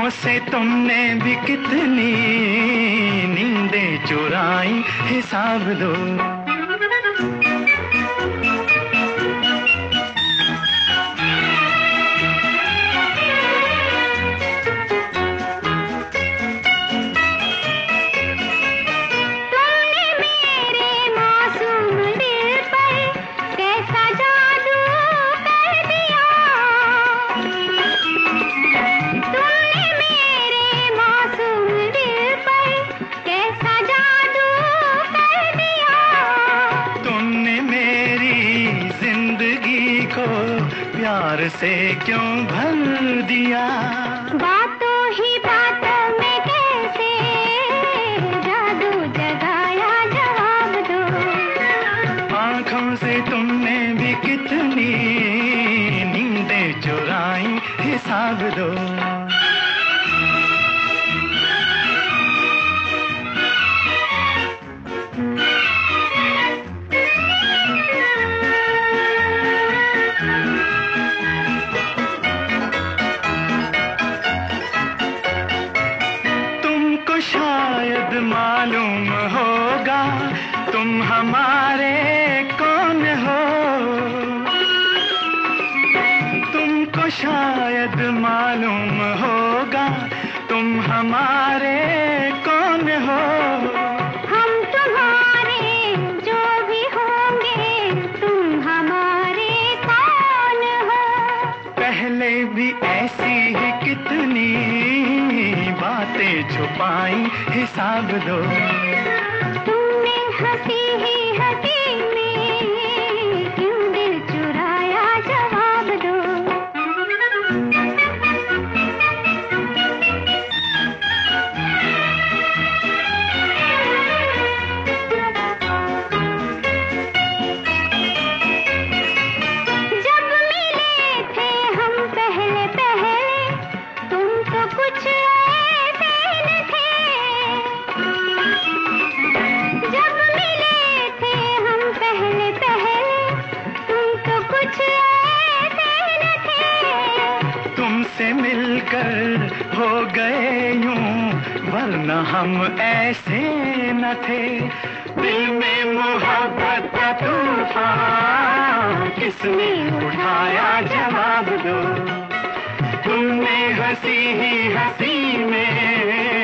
आँखों से तुमने भी कितनी नींदें चुराई, हिसाब दो। प्यार से क्यों भर दिया, बातों ही बातों में कैसे जादू जगाया, जवाब दो। आँखों से तुमने भी कितनी नींदें चुराई, हिसाब दो। शायद मालूम होगा तुम हमारे कौन हो, तुमको शायद मालूम होगा तुम हमारे कौन हो। हम तुम्हारे जो भी होंगे, तुम हमारे कौन हो। पहले भी ऐसी ही कितनी बातें छुपाई, हिसाब दो। तुमने हंसी ही हंसी में क्यों दिल चुराया, जवाब दो। जब मिले थे हम पहले पहले, तुम तो कुछ से मिलकर हो गए यूं, वरना हम ऐसे न थे। दिल में मोहब्बत का तूफान किसने उठाया, जवाब दो। तुमने हंसी ही हंसी में